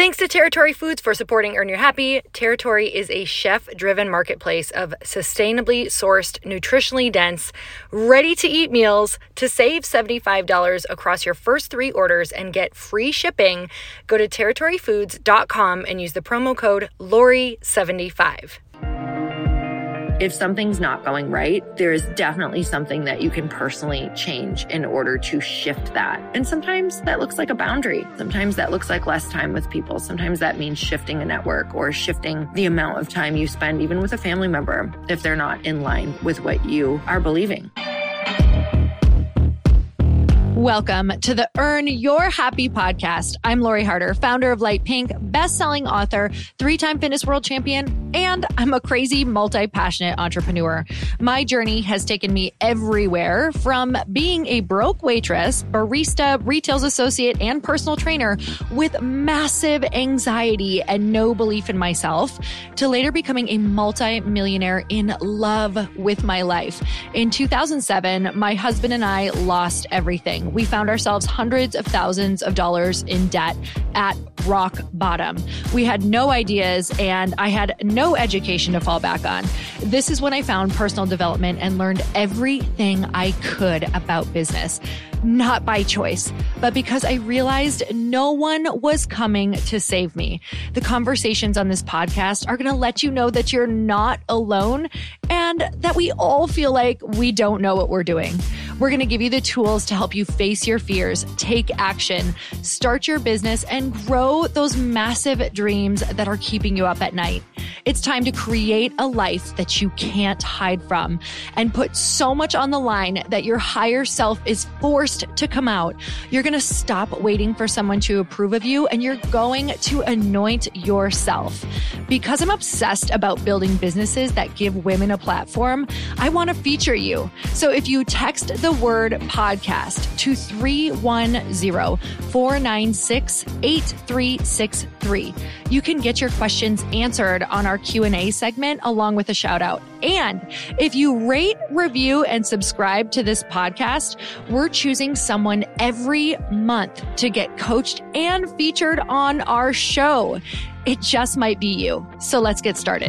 Thanks to Territory Foods for supporting Earn Your Happy. Territory is a chef-driven marketplace of sustainably sourced, nutritionally dense, ready-to-eat meals. To save $75 across your first 3 orders and get free shipping, go to territoryfoods.com and use the promo code Lori75. If something's not going right, there is definitely something that you can personally change in order to shift that. And sometimes that looks like a boundary. Sometimes that looks like less time with people. Sometimes that means shifting a network or shifting the amount of time you spend even with a family member if they're not in line with what you are believing. Welcome to the Earn Your Happy podcast. I'm Lori Harder, founder of Light Pink, best-selling author, 3-time fitness world champion, and I'm a crazy, multi-passionate entrepreneur. My journey has taken me everywhere, from being a broke waitress, barista, retail associate, and personal trainer with massive anxiety and no belief in myself, to later becoming a multi-millionaire in love with my life. In 2007, my husband and I lost everything. We found ourselves hundreds of thousands of dollars in debt at rock bottom. We had no ideas and I had no education to fall back on. This is when I found personal development and learned everything I could about business. Not by choice, but because I realized no one was coming to save me. The conversations on this podcast are going to let you know that you're not alone and that we all feel like we don't know what we're doing. We're going to give you the tools to help you face your fears, take action, start your business, and grow those massive dreams that are keeping you up at night. It's time to create a life that you can't hide from and put so much on the line that your higher self is forced to come out. You're going to stop waiting for someone to approve of you and you're going to anoint yourself. Because I'm obsessed about building businesses that give women a platform, I want to feature you. So if you text the word podcast to 310-496-8363, you can get your questions answered on our Q&A segment along with a shout out. And if you rate, review, and subscribe to this podcast, we're choosing someone every month to get coached and featured on our show. It just might be you. So let's get started.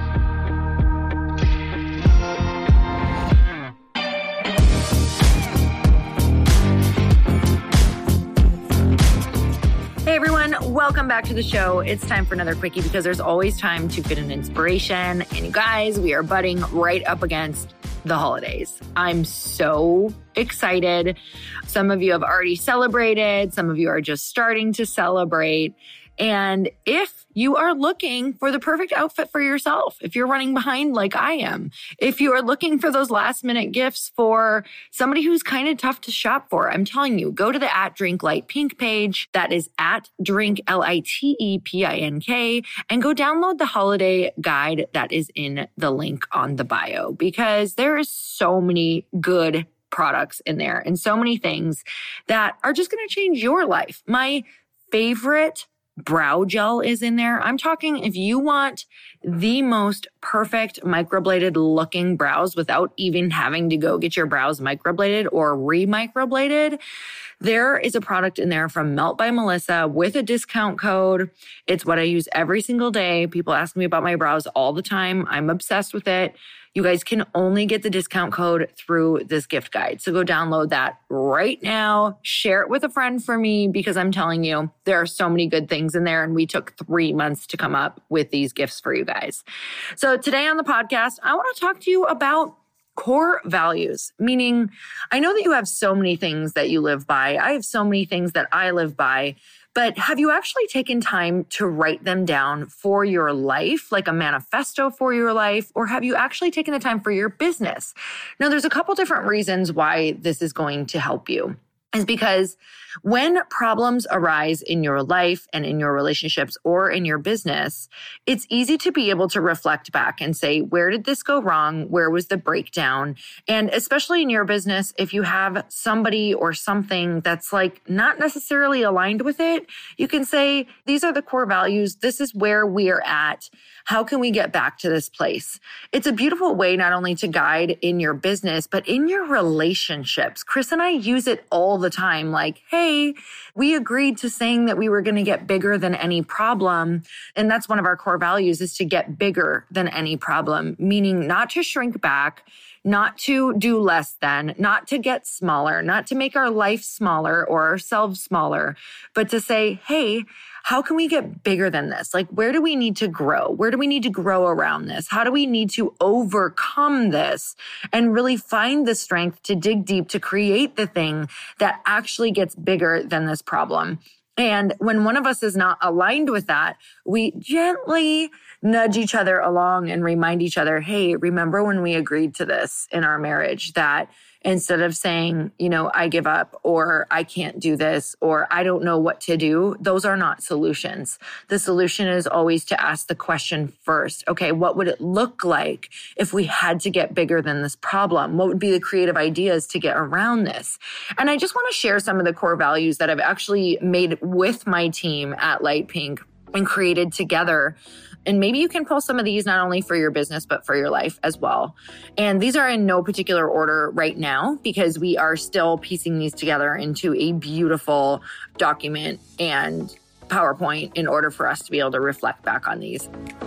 Hey everyone, welcome back to the show. It's time for another quickie because there's always time to fit an inspiration. And you guys, we are butting right up against the holidays. I'm so excited. Some of you have already celebrated. Some of you are just starting to celebrate. And if you are looking for the perfect outfit for yourself, if you're running behind like I am, if you are looking for those last minute gifts for somebody who's kind of tough to shop for, I'm telling you, go to the @DrinkLightPink page. That is @DrinkLitepink, and go download the holiday guide that is in the link on the bio, because there is so many good products in there and so many things that are just going to change your life. My favorite brow gel is in there. I'm talking if you want the most perfect microbladed looking brows without even having to go get your brows microbladed or re-microbladed, there is a product in there from Melt by Melissa with a discount code. It's what I use every single day. People ask me about my brows all the time. I'm obsessed with it. You guys can only get the discount code through this gift guide. So go download that right now. Share it with a friend for me, because I'm telling you, there are so many good things in there. And we took 3 months to come up with these gifts for you guys. So today on the podcast, I want to talk to you about core values, meaning I know that you have so many things that you live by. I have so many things that I live by. But have you actually taken time to write them down for your life, like a manifesto for your life? Or have you actually taken the time for your business? Now, there's a couple different reasons why this is going to help you. Is because when problems arise in your life and in your relationships or in your business, it's easy to be able to reflect back and say, where did this go wrong? Where was the breakdown? And especially in your business, if you have somebody or something that's like not necessarily aligned with it, you can say, these are the core values. This is where we are at. How can we get back to this place? It's a beautiful way not only to guide in your business, but in your relationships. Chris and I use it all the time, like, hey, we agreed to saying that we were going to get bigger than any problem. And that's one of our core values, is to get bigger than any problem, meaning not to shrink back, not to do less than, not to get smaller, not to make our life smaller or ourselves smaller, but to say, hey, how can we get bigger than this? Like, where do we need to grow? Where do we need to grow around this? How do we need to overcome this and really find the strength to dig deep to create the thing that actually gets bigger than this problem? And when one of us is not aligned with that, we gently nudge each other along and remind each other, hey, remember when we agreed to this in our marriage, that instead of saying, I give up, or I can't do this, or I don't know what to do, those are not solutions. The solution is always to ask the question first. Okay, what would it look like if we had to get bigger than this problem? What would be the creative ideas to get around this? And I just want to share some of the core values that I've actually made with my team at Light Pink and created together. And maybe you can pull some of these not only for your business, but for your life as well. And these are in no particular order right now, because we are still piecing these together into a beautiful document and PowerPoint in order for us to be able to reflect back on these.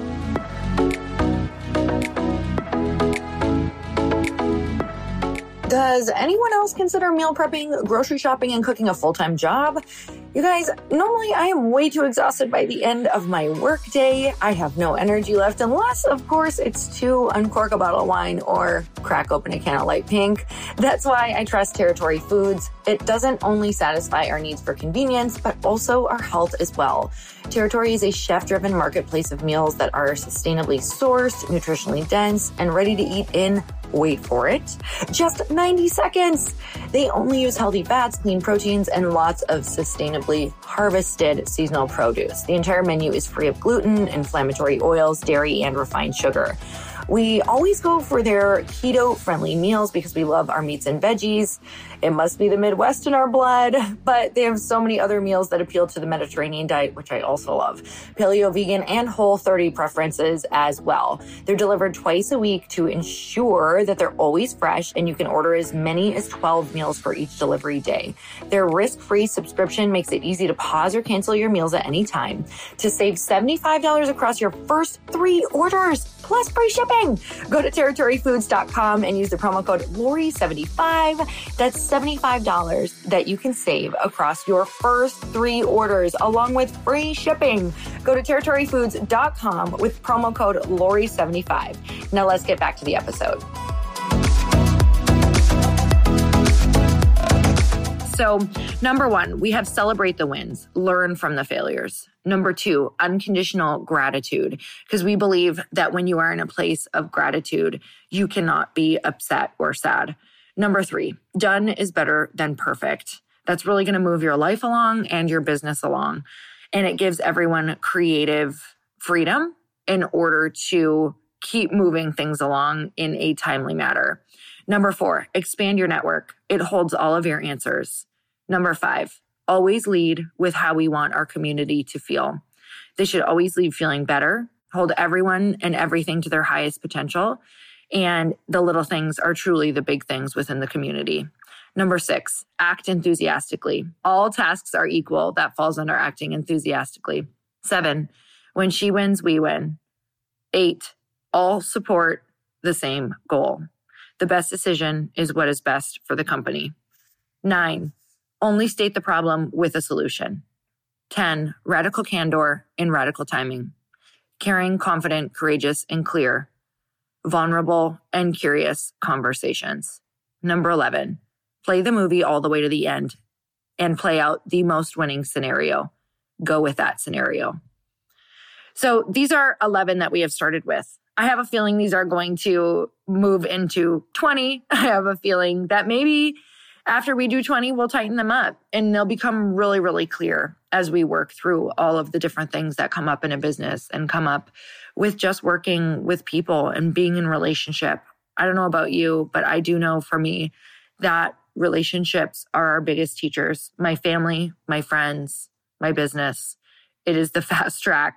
Does anyone else consider meal prepping, grocery shopping, and cooking a full-time job? You guys, normally I am way too exhausted by the end of my workday. I have no energy left unless, of course, it's to uncork a bottle of wine or crack open a can of Light Pink. That's why I trust Territory Foods. It doesn't only satisfy our needs for convenience, but also our health as well. Territory is a chef-driven marketplace of meals that are sustainably sourced, nutritionally dense, and ready to eat in, wait for it, just 90 seconds. They only use healthy fats, clean proteins, and lots of sustainably harvested seasonal produce. The entire menu is free of gluten, inflammatory oils, dairy, and refined sugar. We always go for their keto-friendly meals because we love our meats and veggies. It must be the Midwest in our blood, but they have so many other meals that appeal to the Mediterranean diet, which I also love. Paleo, vegan, and Whole30 preferences as well. They're delivered twice a week to ensure that they're always fresh, and you can order as many as 12 meals for each delivery day. Their risk-free subscription makes it easy to pause or cancel your meals at any time. To save $75 across your first 3 orders, plus free shipping, go to territoryfoods.com and use the promo code Lori75. That's $75 that you can save across your first 3 orders, along with free shipping. Go to territoryfoods.com with promo code Lori75. Now let's get back to the episode. So, number 1, we have celebrate the wins, learn from the failures. Number 2, unconditional gratitude, because we believe that when you are in a place of gratitude, you cannot be upset or sad. Number 3, done is better than perfect. That's really going to move your life along and your business along. And it gives everyone creative freedom in order to keep moving things along in a timely manner. Number 4, expand your network. It holds all of your answers. Number 5, always lead with how we want our community to feel. They should always leave feeling better, hold everyone and everything to their highest potential, and the little things are truly the big things within the community. Number 6, act enthusiastically. All tasks are equal. That falls under acting enthusiastically. 7, when she wins, we win. 8, all support the same goal. The best decision is what is best for the company. 9, only state the problem with a solution. 10, radical candor in radical timing. Caring, confident, courageous, and clear. Vulnerable and curious conversations. Number 11, play the movie all the way to the end and play out the most winning scenario. Go with that scenario. So these are 11 that we have started with. I have a feeling these are going to move into 20. I have a feeling that maybe after we do 20, we'll tighten them up and they'll become really, really clear as we work through all of the different things that come up in a business and come up with just working with people and being in relationship. I don't know about you, but I do know for me that relationships are our biggest teachers. My family, my friends, my business. It is the fast track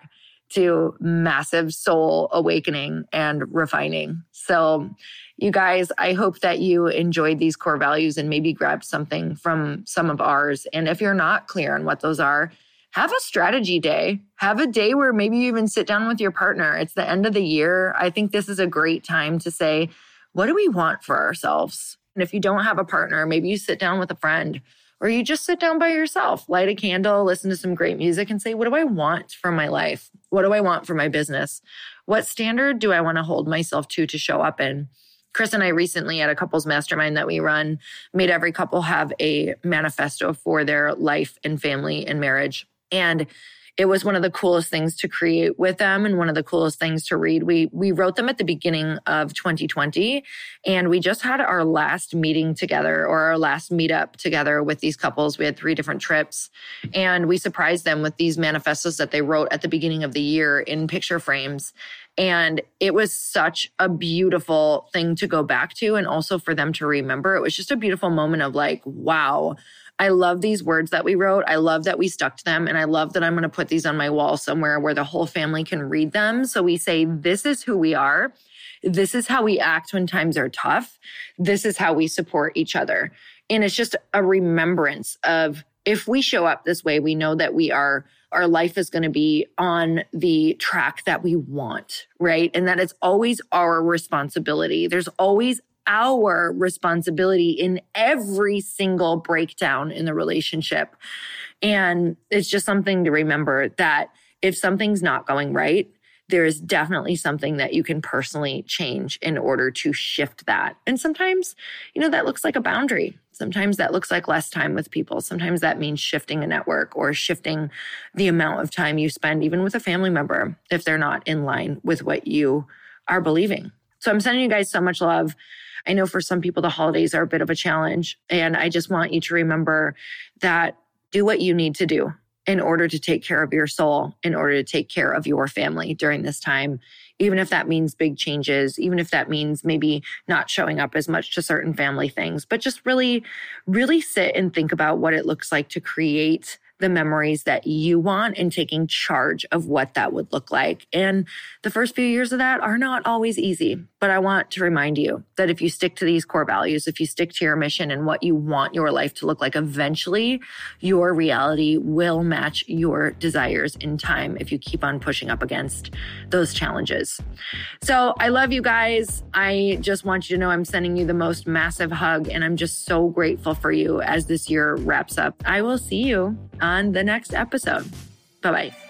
to massive soul awakening and refining. So you guys, I hope that you enjoyed these core values and maybe grabbed something from some of ours. And if you're not clear on what those are, have a strategy day. Have a day where maybe you even sit down with your partner. It's the end of the year. I think this is a great time to say, what do we want for ourselves? And if you don't have a partner, maybe you sit down with a friend, or you just sit down by yourself, light a candle, listen to some great music and say, what do I want from my life? What do I want for my business? What standard do I want to hold myself to show up in? Chris and I recently at a couples mastermind that we run, made every couple have a manifesto for their life and family and marriage. And it was one of the coolest things to create with them and one of the coolest things to read. We wrote them at the beginning of 2020, and we just had our last meeting together, or our last meetup together with these couples. We had 3 different trips, and we surprised them with these manifestos that they wrote at the beginning of the year in picture frames. And it was such a beautiful thing to go back to, and also for them to remember. It was just a beautiful moment of like, wow, I love these words that we wrote. I love that we stuck to them. And I love that I'm going to put these on my wall somewhere where the whole family can read them. So we say, this is who we are. This is how we act when times are tough. This is how we support each other. And it's just a remembrance of, if we show up this way, we know that our life is going to be on the track that we want, right? And that it's always our responsibility. There's always our responsibility in every single breakdown in the relationship. And it's just something to remember that if something's not going right, there is definitely something that you can personally change in order to shift that. And sometimes, that looks like a boundary. Sometimes that looks like less time with people. Sometimes that means shifting a network or shifting the amount of time you spend even with a family member if they're not in line with what you are believing. So I'm sending you guys so much love. I know for some people, the holidays are a bit of a challenge. And I just want you to remember that do what you need to do in order to take care of your soul, in order to take care of your family during this time, even if that means big changes, even if that means maybe not showing up as much to certain family things, but just really, really sit and think about what it looks like to create the memories that you want and taking charge of what that would look like. And the first few years of that are not always easy, but I want to remind you that if you stick to these core values, if you stick to your mission and what you want your life to look like, eventually your reality will match your desires in time if you keep on pushing up against those challenges. So I love you guys. I just want you to know I'm sending you the most massive hug, and I'm just so grateful for you as this year wraps up. I will see you on the next episode. Bye-bye.